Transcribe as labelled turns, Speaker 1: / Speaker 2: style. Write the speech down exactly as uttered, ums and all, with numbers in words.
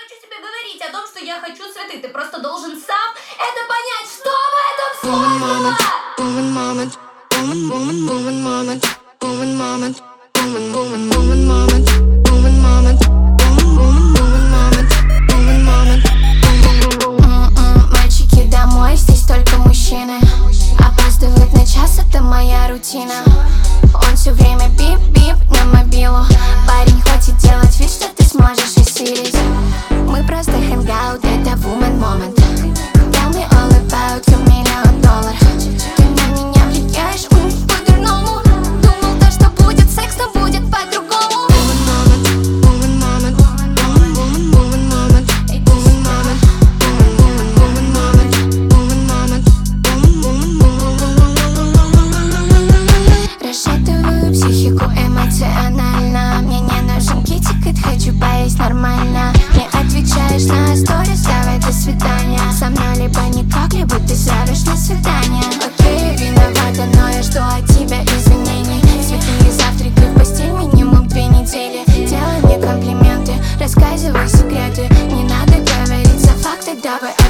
Speaker 1: хочу тебе говорить о том, что я хочу цветы. Ты просто должен сам это понять, что в этом сложного.
Speaker 2: Мальчики, домой, здесь только мужчины. Опаздывает на час, это моя рутина. Он все время бип-бип на мобилу. Парень, хватит делать вид, что ты сможешь осилить. Мы просто hangout, это woman moment. Tell me all about your million dollar. Ты на меня влияешь, м, по-дурному. Думал, то, что будет секс, но будет по-другому. Расшатываю психику эмоционально. Мне не нужен китикет, хочу поесть нормально. Не отвечаешь на сторис, давай до свидания. Со мной либо никак, либо ты зовешь на свидание. Окей, виновата, но я жду от тебя извинений. Цветы и завтраки в постель минимум две недели. Делай мне комплименты, рассказывай секреты. Не надо говорить за факты, давай